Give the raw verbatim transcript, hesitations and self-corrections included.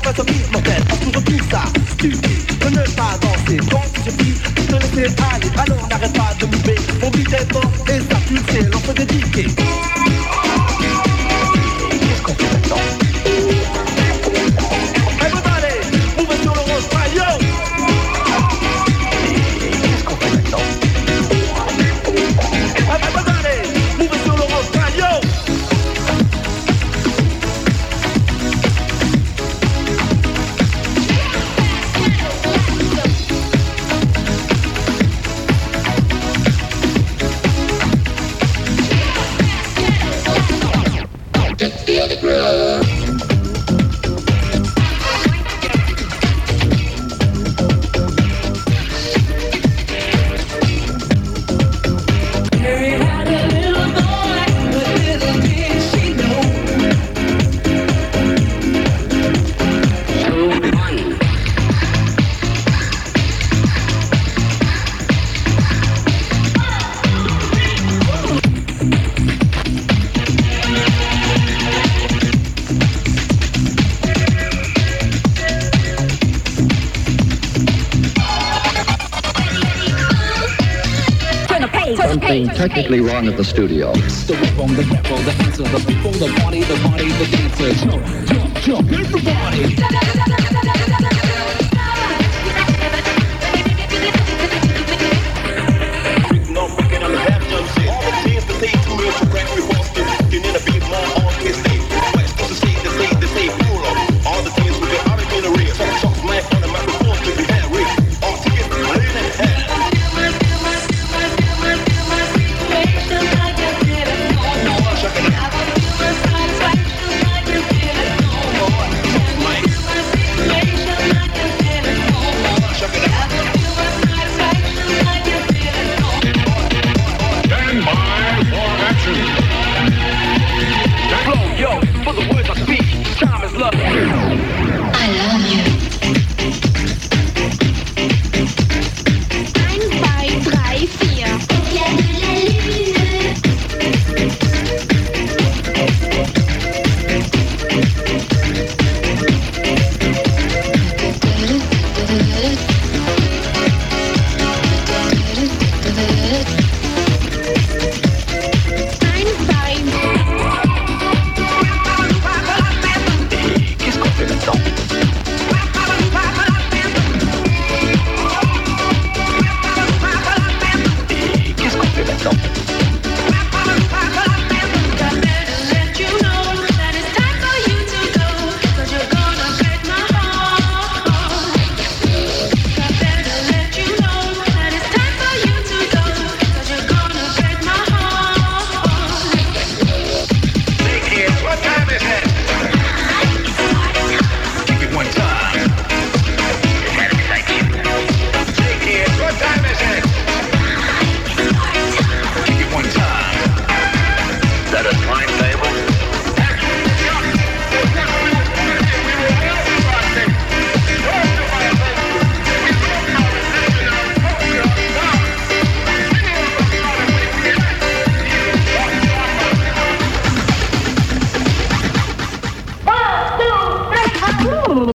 face au mortel, pense toujours tout ça, stupide, de ne pas danser. Donc je dis, de te laisser aller, alors n'arrête pas de mouver. Mon beat est fort et ça tu le sais, l'on peut dédiquer. Qu'est-ce qu'on fait maintenant? Everybody, move sur le rose, yo! Qu'est-ce qu'on fait maintenant? Everybody, move sur le rose, yo! Feel the groove. Something technically wrong at the studio. The rip on the rip on the answer, the people, the party, the party, the dancer. Jump, jump, jump.